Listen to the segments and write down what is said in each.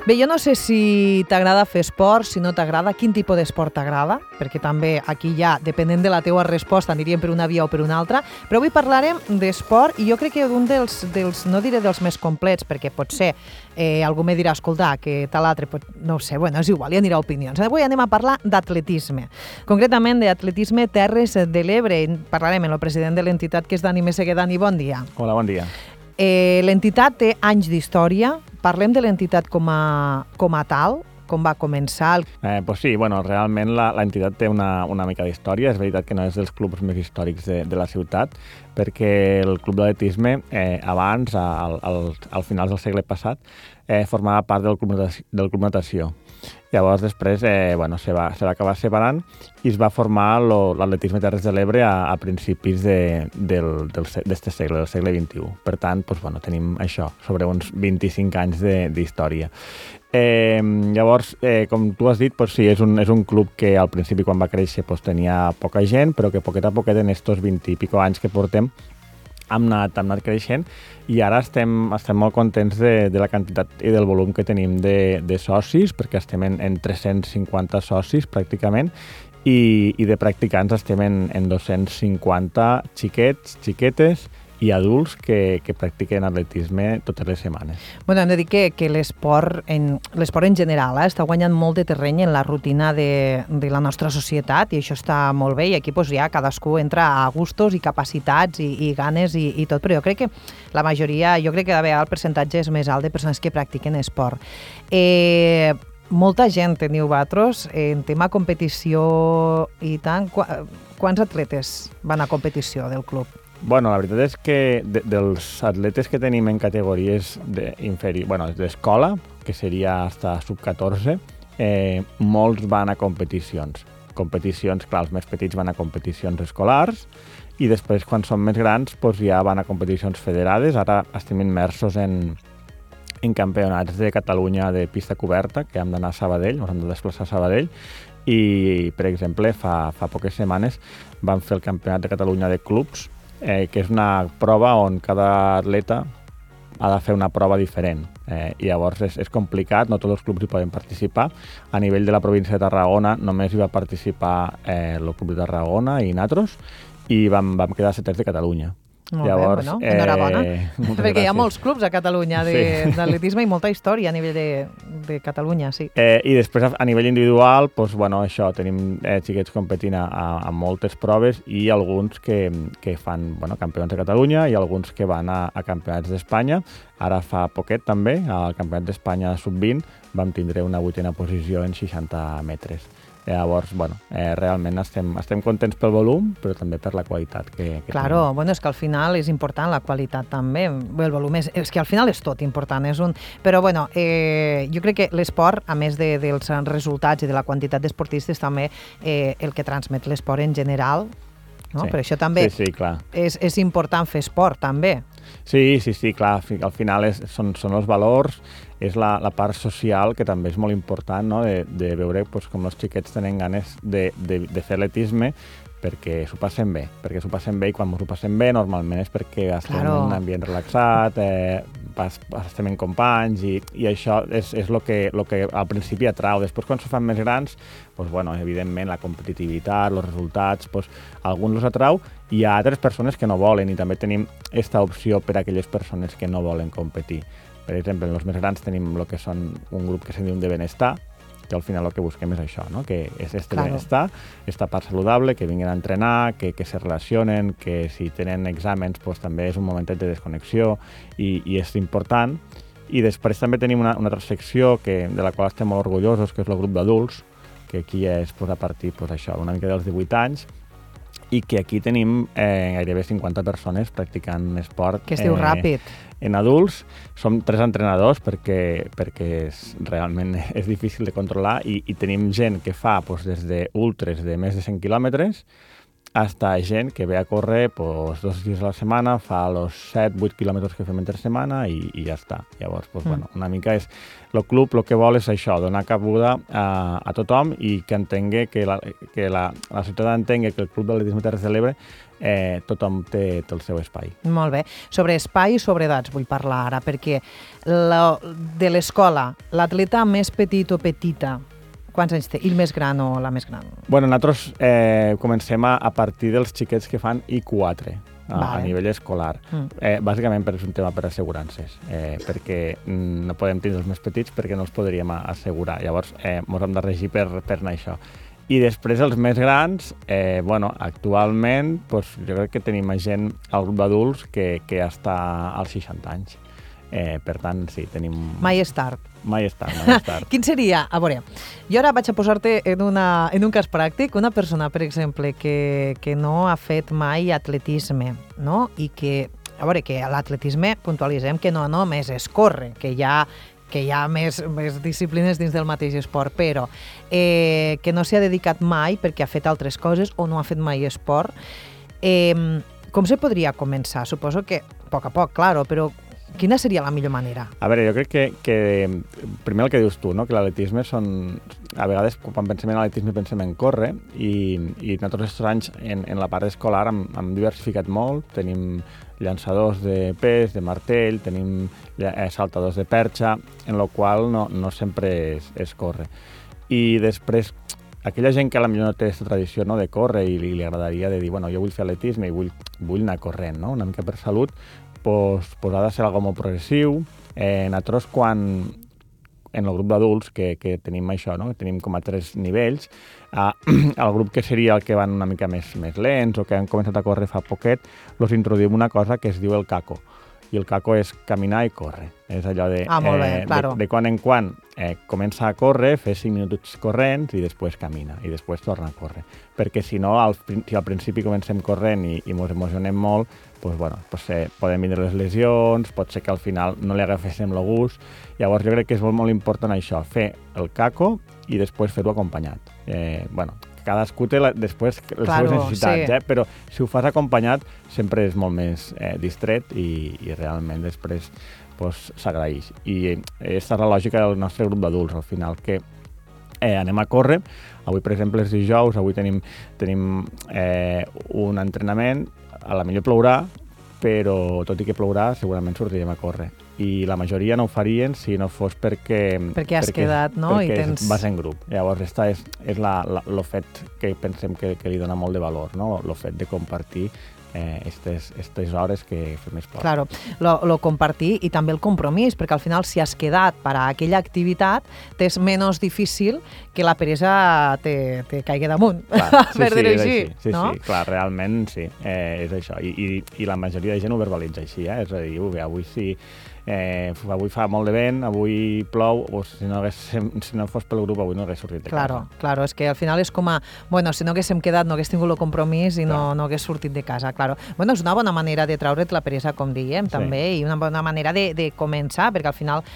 Bé, jo no sé si t'agrada fer esport, si no t'agrada, quin tipus d'esport t'agrada, perquè també aquí ja, depenent de la teua resposta, aniríem per una via o per una altra, però avui parlarem d'esport i jo crec que un dels no diré dels més complets, perquè potser algú me dirà, escolta, que tal altre, no ho sé, bueno, és igual, ja anirà opinions. Avui anem a parlar d'atletisme, concretament d'atletisme Terres de l'Ebre. Parlarem amb el president de l'entitat, que és Dani Meseguer. Dani, bon dia. Hola, bon dia. L'entitat té anys d'història. Parlem de l'entitat com a tal, com va començar. Pues sí, bueno, realment l'entitat té una mica d'història. És veritat que no és dels clubs més històrics de la ciutat, perquè el club d'atletisme abans, al finals del segle passat, formava part del club natació. Llavors, després, se va acabar separant i es va formar l'atletisme Terres de l'Ebre a principis d'este segle, del segle XXI. Per tant, tenim això, sobre uns 25 anys d'història. Llavors, com tu has dit, sí, és un club que al principi, quan va créixer, tenia poca gent, però que poquet a poquet, en estos 20 i pico anys que portem, hem anat creixent i ara estem molt contents de la quantitat i del volum que tenim de socis, perquè estem en 350 socis pràcticament i de practicants estem en 250 xiquets, xiquetes i adults que practiquen atletisme totes les setmanes. Bueno, hem de dir que l'esport en general està guanyant molt de terreny en la rutina de la nostra societat i això està molt bé i aquí ja cadascú entra a gustos i capacitats i ganes i tot, però jo crec que la majoria, jo crec que de vegades el percentatge és més alt de persones que practiquen esport. Molta gent teniu vosaltres en tema competició i tant. Quants atletes van a competició del club? Bueno, la veritat és que dels atletes que tenim en categories d'escola, que seria fins sub-14, molts van a competicions. Competicions, clar, els més petits van a competicions escolars i després, quan són més grans, ja van a competicions federades. Ara estem immersos en campionats de Catalunya de pista coberta, que hem d'anar a Sabadell, ens hem de desplaçar a Sabadell, i, per exemple, fa poques setmanes vam fer el campionat de Catalunya de clubs, que és una prova on cada atleta ha de fer una prova diferent. I llavors és complicat, no tots els clubs hi poden participar. A nivell de la província de Tarragona només hi va participar el club de Tarragona i nosaltres, i vam quedar seters de Catalunya. Molt bé, enhorabona. Perquè hi ha molts clubs a Catalunya d'atletisme i molta història a nivell de Catalunya, sí. I després, a nivell individual, això, tenim xiquets competint a moltes proves i alguns que fan campionats de Catalunya i alguns que van a campionats d'Espanya. Ara fa poquet també, al campionat d'Espanya sub-20, vam tindre una 8a posició en 60 metres. Llavors, realment estem contents pel volum, però també per la qualitat que Claro, tenim. És que al final és important la qualitat també. El volum és que al final és tot important. Però jo crec que l'esport, a més dels resultats i de la quantitat d'esportistes, també el que transmet l'esport en general, no? Sí. Per això també sí, clar. És important fer esport, també. Sí, clar, al final són els valors, és la part social, que també és molt important, no? de veure com els xiquets tenen ganes de fer atletisme perquè s'ho passen bé, i quan s'ho passen bé normalment és perquè estem en un ambient relaxat, estem en companys i això és el que al principi atrau. Després, quan s'ho fan més grans, evidentment la competitivitat, els resultats, alguns els atrau i hi ha altres persones que no volen i també tenim aquesta opció per a aquelles persones que no volen competir. Per exemple, en els més grans tenim el que són un grup que se'n diu de benestar, que al final el que busquem és això, no? Que és benestar, esta part saludable, que vinguin a entrenar, que se relacionen, que si tenen exàmens també és un momentet de desconnexió i és important. I després també tenim una altra secció de la qual estem molt orgullosos, que és el grup d'adults, que aquí és a partir una mica dels 18 anys, i que aquí tenim gairebé 50 persones practicant esport. Que es diu ràpid. En adults som 3 entrenadors perquè realment és difícil de controlar i tenim gent que fa des d'ultres de més de 100 quilòmetres hasta gent que ve a córrer pues, 2 dies a la setmana, fa els 7-8 quilòmetres que fem entre setmana i ja està. Llavors, pues, bueno, una mica és... El club el que vol és això, donar cabuda a tothom i que entengui que la ciutat entengui que el Club d'Atletisme Terres de l'Ebre tothom té el seu espai. Molt bé. Sobre espai i sobre edats vull parlar ara, perquè de l'escola, l'atleta més petit o petita, quants anys té? I el més gran o la més gran? Bueno, nosaltres comencem a partir dels xiquets que fan I4, a nivell escolar. Bàsicament és un tema per assegurances, perquè no podem tenir els més petits perquè no els podríem assegurar. Llavors, ens hem de regir per anar això. I després els més grans, actualment jo crec que tenim gent al grup d'adults que ja està als 60 anys. Per tant, sí, tenim... Mai és tard. Mai és tard. Quin seria? A veure, jo ara vaig a posar-te en un cas pràctic, una persona, per exemple, que no ha fet mai atletisme, no? I que, a veure, que l'atletisme, puntualitzem, que no només es corre, que hi ha més disciplines dins del mateix esport, però que no s'hi ha dedicat mai perquè ha fet altres coses o no ha fet mai esport. Com se podria començar? Suposo que a poc, claro, però quina seria la millor manera? A veure, jo crec que primer el que dius tu, no? Que l'atletisme són... A vegades, quan pensem en atletisme, pensem en córrer, i nosaltres aquests anys en la part escolar hem diversificat molt. Tenim llançadors de pes, de martell, tenim saltadors de perxa, en la qual no sempre es corre. I després, aquella gent que potser no té aquesta tradició, no, de córrer i li agradaria de dir, bueno, jo vull fer atletisme i vull anar corrent, no? Una mica per salut, pues ha de ser algo molt progressiu. Nosaltres, en el grup d'adults, que tenim això, no? Tenim com a 3 nivells, el grup que seria el que van una mica més lents o que han començat a córrer fa poquet, els introduïm una cosa que es diu el caco. I el caco és caminar i córrer. És allò de, molt bé, claro. De quan en quan comença a córrer, fer 5 minuts corrents i després camina, i després torna a córrer. Perquè si no, si al principi comencem corrent i ens emocionem molt, poden vindre les lesions, pot ser que al final no li agaféssim el gust. Llavors jo crec que és molt important això, fer el caco i després fer-ho acompanyat. Cadascú té després les seves necessitats, sí. Però si ho fas acompanyat sempre és molt més distret i realment després s'agraeix. I aquesta és la lògica del nostre grup d'adults, al final, que anem a córrer. Avui, per exemple, és dijous, avui tenim un entrenament, a la millor plourà, però tot i que plourà segurament sortirem a córrer. I la majoria no ho farien si no fos perquè has quedat, no? Perquè vas en grup. Llavors, aquesta és el fet que pensem que li dona molt de valor, no? El fet de compartir aquestes hores que fem esport. Claro, lo compartir i també el compromís, perquè al final si has quedat per a aquella activitat t'és menys difícil que la peresa te caigui damunt, per dir-ho així. Sí, clar, realment sí, és això. I la majoria de gent ho verbalitza així, és a dir, avui sí, avui fa molt de vent, avui plou, o si no fos pel grup avui no hagués sortit de casa. Claro, és que al final és com a, si no haguéssim quedat, no hagués tingut el compromís i no hagués sortit de casa, claro. És una bona manera de treure't la peresa, com dèiem, també, i una bona manera de començar, perquè al final,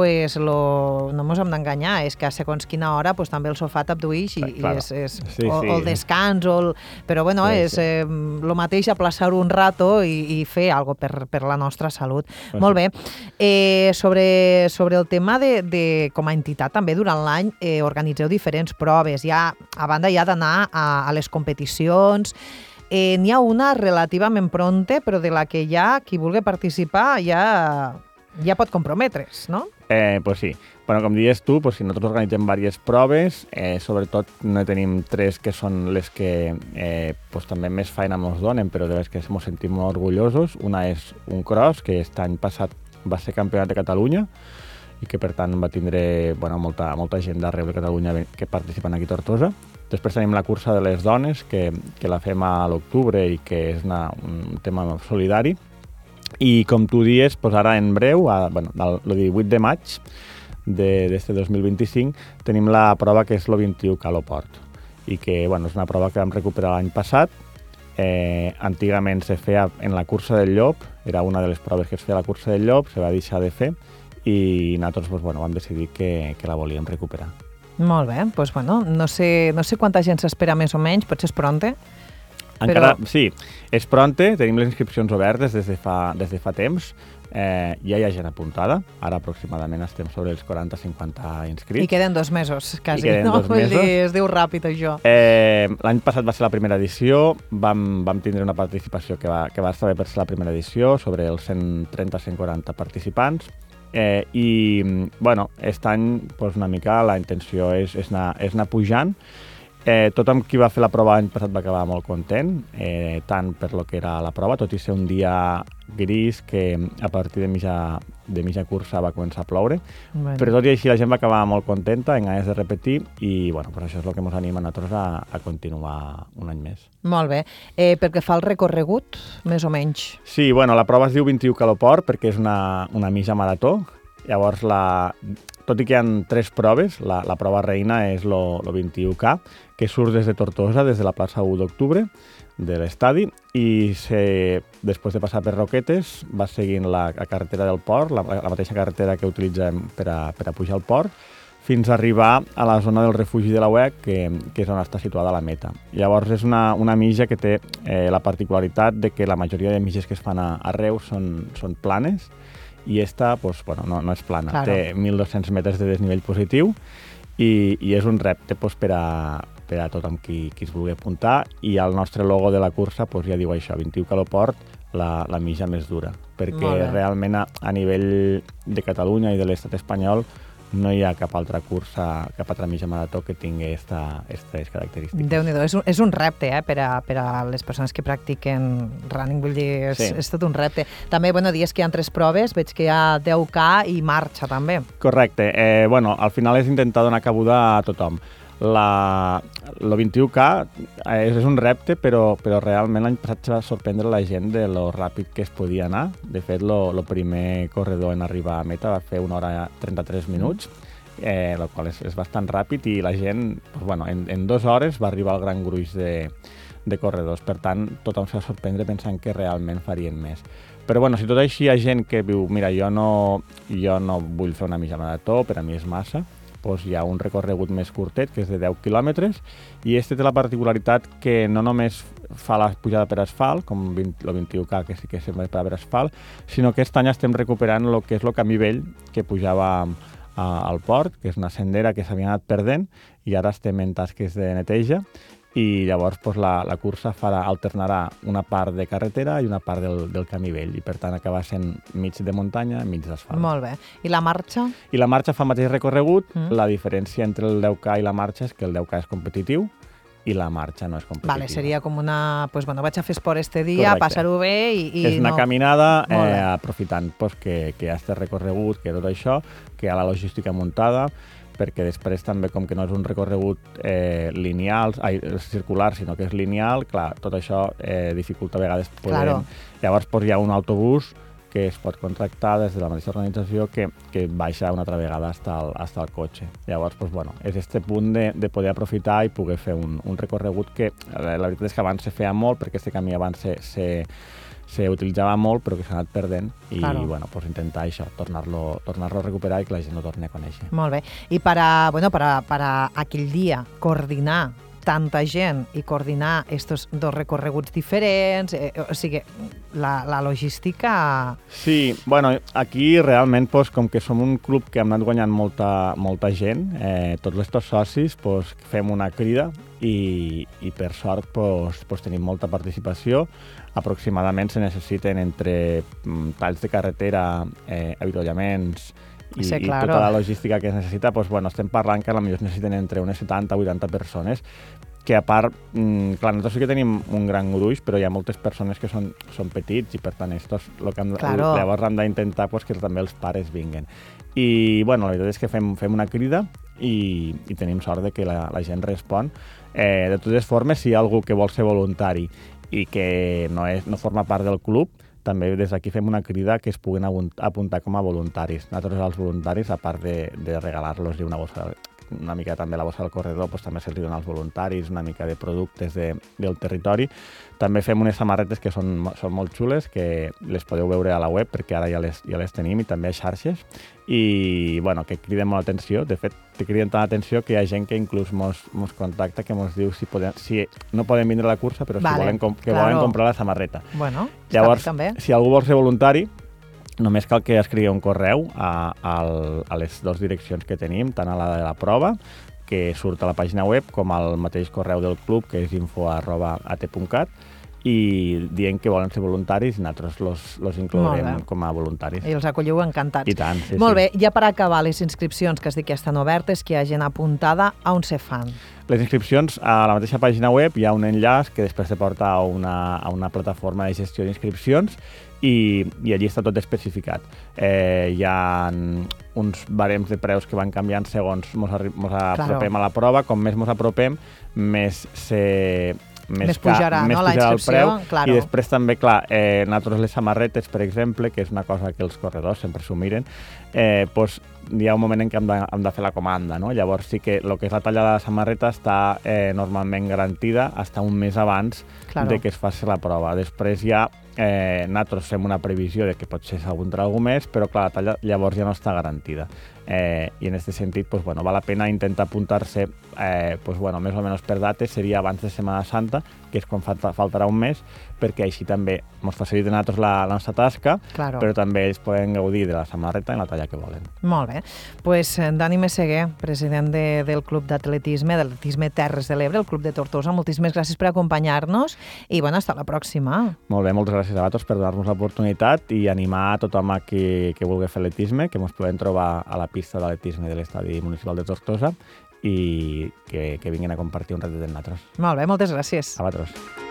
no ens hem d'enganyar, és que a segons quina hora també el sofà t'abduix i el descans, però és el mateix aplaçar-ho un rato i fer alguna cosa per la nostra salut. Molt bé. Sobre el tema de com a entitat, també durant l'any organitzeu diferents proves. A banda ja d'anar a les competicions, n'hi ha una relativament pronta, però de la que ja qui vulgui participar ja pot comprometre's, no? Pues sí. Com dius tu, si nosaltres organitzem diverses proves, sobretot no tenim 3 que són les que també més feina ens donen, però de les que ens sentim molt orgullosos. Una és un cross, que aquest any passat va ser campionat de Catalunya i que per tant va tindre molta gent d'arreu de Catalunya que participen aquí a Tortosa. Després tenim la cursa de les dones, que la fem a l'octubre i que és un tema solidari. I com tu dius, ara en breu, el 18 de maig d'este 2025, tenim la prova que és l'21 Caloport i que és una prova que vam recuperar l'any passat. Antigament se feia en la cursa del Llop, era una de les proves que es feia a la cursa del Llop, se va deixar de fer i nosaltres vam decidir que la volíem recuperar. Molt bé, no sé quanta gent s'espera més o menys, potser és pronte? Encara, sí, és pronte, tenim les inscripcions obertes des de fa temps, ja hi ha gent apuntada, ara aproximadament estem sobre els 40-50 inscrits. I queden 2 mesos, quasi, queden no? 2 mesos. Es diu ràpid, això. L'any passat va ser la primera edició, vam tindre una participació que va estar bé per ser la primera edició, sobre els 130-140 participants, i, bueno, aquest any, doncs, una mica la intenció és anar pujant. Tothom qui va fer la prova l'any passat va acabar molt content, tant per lo que era la prova, tot i ser un dia gris que a partir de mitja cursa va començar a ploure. Bueno. Però tot i així la gent va acabar molt contenta, amb ganes de repetir, i bueno, pues això és el que ens anima a nosaltres a continuar un any més. Molt bé. Perquè fa el recorregut, més o menys. Sí, bueno, la prova es diu 21 Caloport perquè és una mitja marató. Llavors, tot i que hi ha 3 proves, la prova reina és lo 21K, que surt des de Tortosa, des de la plaça 1 d'octubre, de l'estadi, i després de passar per Roquetes va seguint la carretera del port, la mateixa carretera que utilitzem per a pujar al port, fins a arribar a la zona del refugi de la UEC, que és on està situada la meta. Llavors és una mitja que té la particularitat de que la majoria de mitges que es fan a Reus són planes, i esta, pues, bueno, no és plana. Claro. Té 1.200 metres de desnivell positiu i és un repte pues, per a tothom qui es vulgui apuntar, i el nostre logo de la cursa pues, ja diu això, 21 Caloport, la mitja més dura, perquè realment a nivell de Catalunya i de l'estat espanyol no hi ha cap altra cursa, cap altra mitja marató que tingui aquestes característiques. Déu-n'hi-do, és un repte per a les persones que practiquen running, vull dir, és tot un repte. També, dies que hi ha 3 proves, veig que hi ha 10K i marxa també. Correcte, al final és intentar donar cabuda a tothom. El 21K és un repte, però realment l'any passat se va sorprendre la gent de lo ràpid que es podia anar. De fet, el primer corredor en arribar a meta va fer 1 hora i 33 minuts, el qual és bastant ràpid, i la gent, en 2 hores va arribar al gran gruix de corredors. Per tant, tothom se va sorprendre pensant que realment farien més. Però si tot així hi ha gent que diu, mira, jo no vull fer una mitja marató, per a mi és massa, doncs hi ha un recorregut més curtet, que és de 10 quilòmetres, i este té la particularitat que no només fa la pujada per asfalt, com el 21K, que sí que és sempre per asfalt, sinó que aquest any estem recuperant el que és el camí vell que pujava al port, que és una sendera que s'havia anat perdent, i ara estem en tasques de neteja, i llavors la cursa alternarà una part de carretera i una part del camí vell, i per tant acaba sent mig de muntanya, mig d'asfalt. Molt bé. I la marxa? I la marxa fa el mateix recorregut. La diferència entre el 10K i la marxa és que el 10K és competitiu i la marxa no és competitiva. Vale, seria com una... vaig a fer esport este dia, passar-ho bé i és una caminada aprofitant que hi ha este recorregut, que tot això, que hi ha la logística muntada, perquè després també, com que no és un recorregut circular, sinó que és lineal, clar, tot això dificulta a vegades poder... Claro. Llavors hi ha un autobús que es pot contractar des de la mateixa organització que baixa una altra vegada hasta el cotxe. Llavors, és este punt de poder aprofitar i poder fer un recorregut que la veritat és que abans se feia molt, perquè aquest camí abans se utilitzava molt, però que s'ha anat perdent, i intentar això, tornar-lo a recuperar i que la gent ho torni a conèixer. Molt bé. I per a aquell dia coordinar tanta gent i coordinar estos 2 recorreguts diferents, o sigui, la logística... Sí, aquí realment, com que som un club que hem anat guanyant molta gent, tots els socis fem una crida i per sort tenim molta participació. Aproximadament se necessiten entre talls de carretera, avituallaments i tota la logística que es necessita, estem parlant que potser es necessiten entre unes 70 o 80 persones, que a part, clar, nosaltres sí que tenim un gran gruix, però hi ha moltes persones que són petits, i per tant llavors hem d'intentar que també els pares vinguen. I la veritat és que fem una crida i tenim sort de que la gent respon. De totes formes, si hi ha algú que vol ser voluntari i que no forma part del club, també des d'aquí fem una crida que es puguin apuntar com a voluntaris. Nosaltres els voluntaris, a part de regalar-los una bossa una mica també la bossa del corredor, doncs també se'ls dona als voluntaris, una mica de productes del territori. També fem unes samarretes que són molt xules, que les podeu veure a la web, perquè ara ja les tenim, i també a xarxes, i bueno, que criden molt l'atenció. De fet, te criden tant l'atenció que hi ha gent que inclús mos contacta, que mos diu si no poden vindre a la cursa, però volen comprar la samarreta. Bueno, llavors, també. Si algú vol ser voluntari, només cal que escrigui un correu a les dues direccions que tenim, tant a la de la prova, que surt a la pàgina web, com al mateix correu del club, que és info@at.cat, i dient que volen ser voluntaris i nosaltres los inclourem com a voluntaris. I els acolleu encantats. I tant, sí. Molt bé, ja per acabar, les inscripcions que has dit que estan obertes, que hi ha gent apuntada, on se fan? Les inscripcions, a la mateixa pàgina web hi ha un enllaç que després te porta a una plataforma de gestió d'inscripcions, i allí està tot especificat. Hi ha uns barems de preus que van canviant segons mos apropem a la prova. Com més mos apropem, més pujarà, no, la inscripció, i després també, clar, nosaltres les samarretes, per exemple, que és una cosa que els corredors sempre s'ho miren, doncs hi ha un moment en què hem de fer la comanda, no? Llavors sí que el que és la talla de la samarreta està normalment garantida fins un mes abans de que es faci la prova. Després ja nosaltres fem una previsió de que potser s'aguantarà algú més, però clar, la talla llavors ja no està garantida. I en aquest sentit, pues, bueno, val la pena intentar apuntar-se pues, bueno, més o menys per dates, seria abans de Setmana Santa, que és quan faltarà un mes, perquè així també ens facilita a nosaltres la nostra tasca, però també ells poden gaudir de la samarreta en la talla que volen. Molt bé. Pues, Dani Meseguer, president del Club d'Atletisme Terres de l'Ebre, el Club de Tortosa, moltíssimes gràcies per acompanyar-nos i bueno, hasta la pròxima. Molt bé, moltes gràcies a vosaltres per donar-nos l'oportunitat i animar a tothom que vulgui fer atletisme, que ens podem trobar a la pista d'atletisme de l'Estadi Municipal de Tortosa i que vinguin a compartir un ratet amb nosaltres. Molt bé, moltes gràcies. A vosaltres.